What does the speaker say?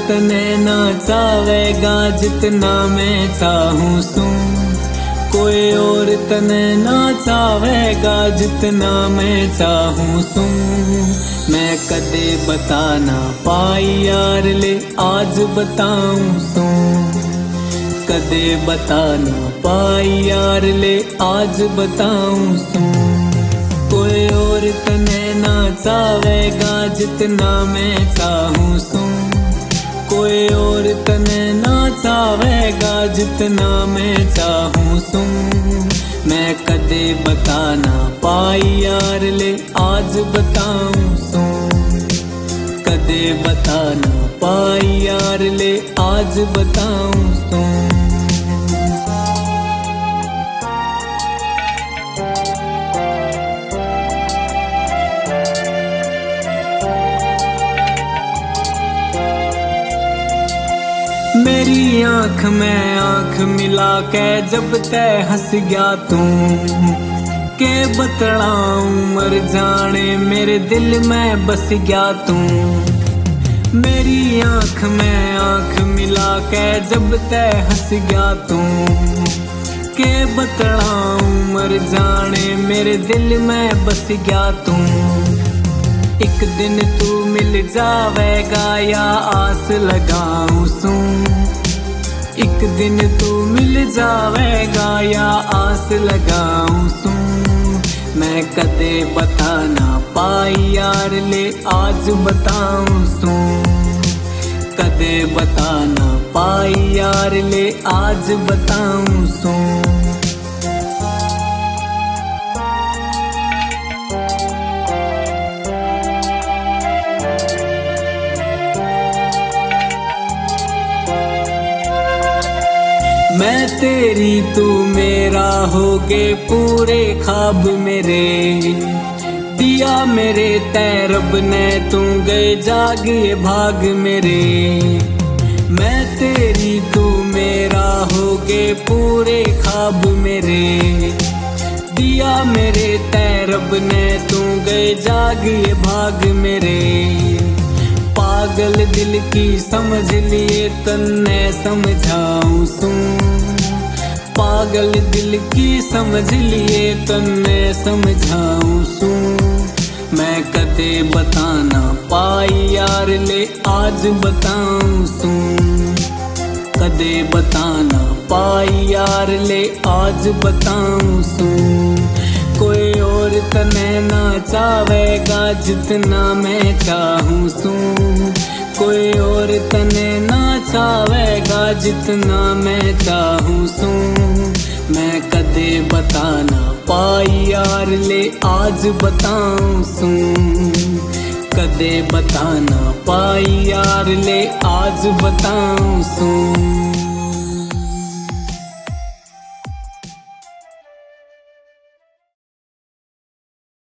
तने ना चाहेगा जितना मैं चाहूं सू, कोई और तने ना चाहेगा जितना मैं चाहूं सू। मैं कदे बता ना पाई यार ले आज बताऊं सू, कदे बता ना पाई यार ले आज बताऊं सू। कोई और तने ना चाहेगा जितना मैं चाहूं सू, कोई और तने ना चाहेगा जितना मैं चाहूं सू। मैं कदे बता ना पाई यार ले आज बताऊं सू, कदे बता ना पाई यार ले आज बताऊं सू। मेरी आँख में आँख मिला के जब तय हंस गया तू, के बतलाऊं मर जाने मेरे दिल में बस गया तू। मेरी आँख में आँख मिला के जब तय हंस गया तू, के बतलाऊं मर जाने मेरे दिल में बस गया तू। एक दिन तू मिल जावेगा या आस लगाऊं सू, एक दिन तू मिल जावेगा या आस लगाऊं सू। मैं कदे बता ना पाई यार ले आज बताऊं सू, कदे बता ना पाई यार ले आज बताऊं सू। मैं तेरी तू मेरा होगे पूरे ख्वाब मेरे, दिया मेरे तै रब ने तू गए जागे भाग मेरे। मैं तेरी तू मेरा होगे पूरे ख्वाब मेरे, दिया मेरे तै रब ने तू गए जागे भाग मेरे। पागल दिल की समझ लिए तन्ने समझाऊं सू, पागल दिल की समझ लिए तन्ने समझाऊं सू। मैं कदे बताना पाई यार ले आज बताऊं सू, कदे बताना पाई यार ले आज बताऊं सू। कोई और तने ना चाहेगा जितना मैं चाहूं सू, कोई और तने ना चाहेगा जितना मैं चाहूं सू। मैं कदे बताना पाई यार ले आज बताऊं सू, कदे बताना पाई यार ले आज बताऊं सू।